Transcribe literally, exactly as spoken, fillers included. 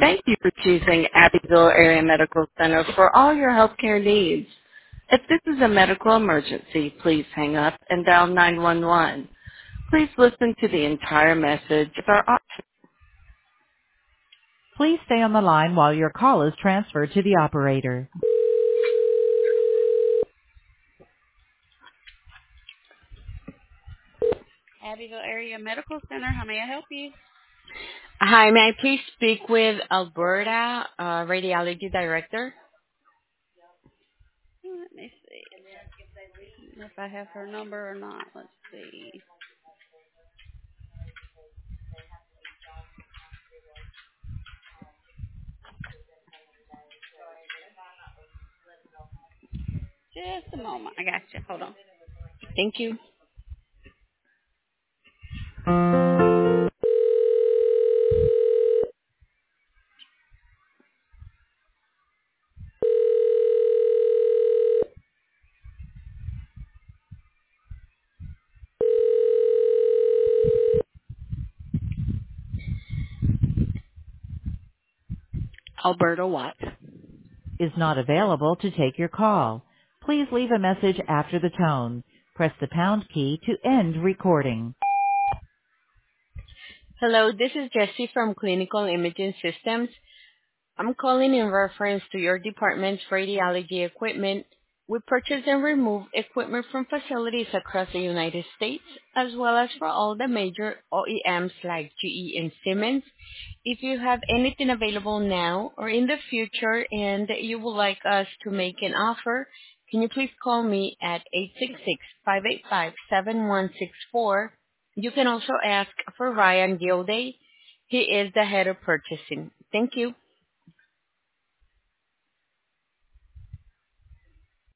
Thank you for choosing Abbeville Area Medical Center for all your healthcare needs. If this is a medical emergency, please hang up and dial nine one one. Please listen to the entire message. If our option. Please stay on the line while your call is transferred to the operator. Abbeville Area Medical Center, how may I help you? Hi, may I please speak with Alberta, uh, radiology director? Let me see if I have her number or not. Let's see. Just a moment. I got you. Hold on. Thank you. Alberta what? Is not available to take your call. Please leave a message after the tone. Press the pound key to end recording. Hello, this is Jessie from Clinical Imaging Systems. I'm calling in reference to your department's radiology equipment. We purchase and remove equipment from facilities across the United States, as well as for all the major O E Ms like G E and Siemens. If you have anything available now or in the future and you would like us to make an offer, can you please call me at eight six six, five eight five, seven one six four. You can also ask for Ryan Gilday. He is the head of purchasing. Thank you.